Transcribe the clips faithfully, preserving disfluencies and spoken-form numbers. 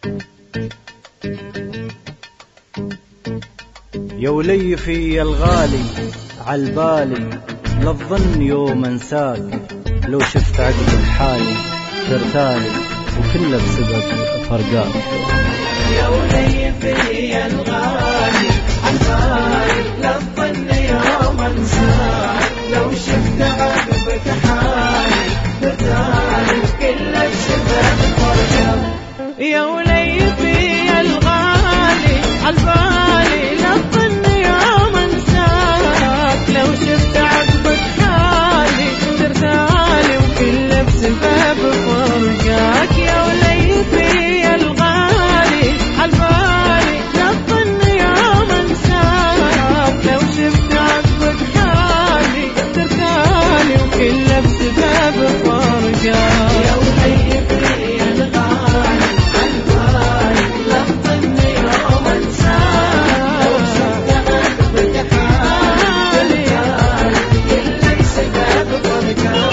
يا وليفي يا الغالي عالبالي لا تظن يوم انساك، لو شفت عقب الحالي ترتالي وكله بسبب فرقاك. يا وليفي يا الغالي عالبالي لا تظن يوم انساك، لو شفت عقبك حالي ترتالي وكله بسبب فرقاك. يا وليفي يا الغالي عالبالي لا تظن يوم انساك، لو شفت عقبك حالي ترتالي وكله بسبب فرقاك. يا وليفي يا الغالي عالبالي لا تظن يوم انساك، لو شفت عقبك حالي ترتالي وكله بسبب فرقاك. يا وليفي يا الغالي عالبالي لا تظن يوم انساك، لو شفت عقبك حالي ترتالي كله بسبب فرقاك.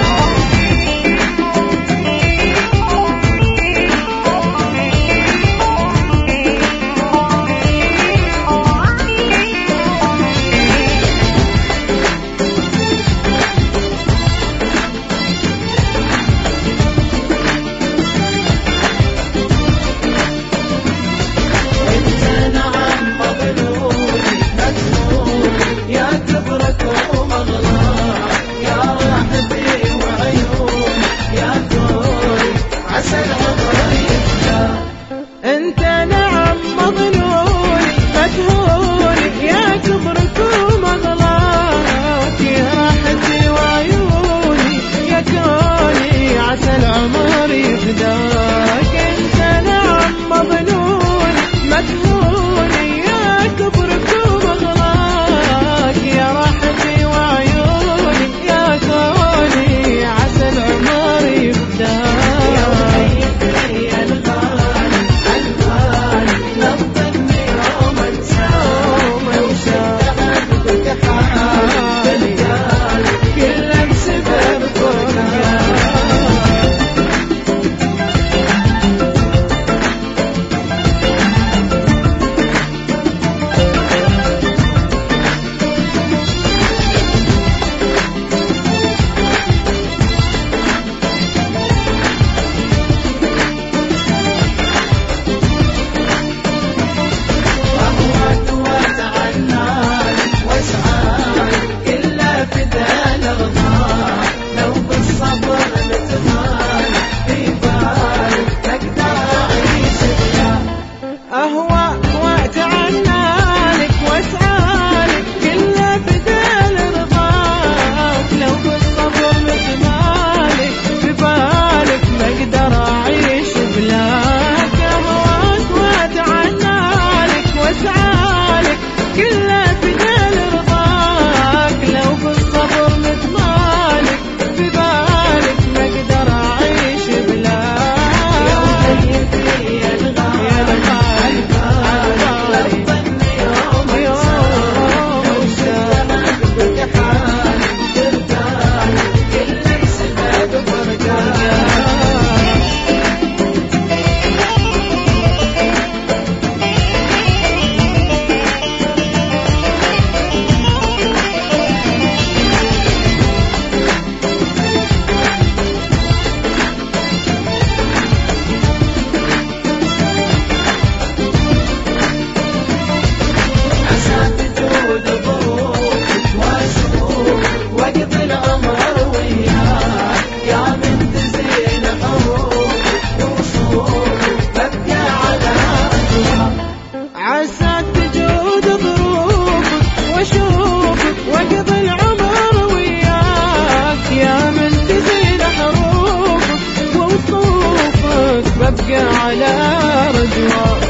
انت نعم مظلومي مدهوني يا كبرك ومغلاك، يا راحتي وعيوني يا كوني عسى العمر يفداك. انت نعم مظلومي مدهوني يا كبرك ومغلاك، يا راحتي وعيوني يا كوني عسى العمر يفداك. ببقى على رجوع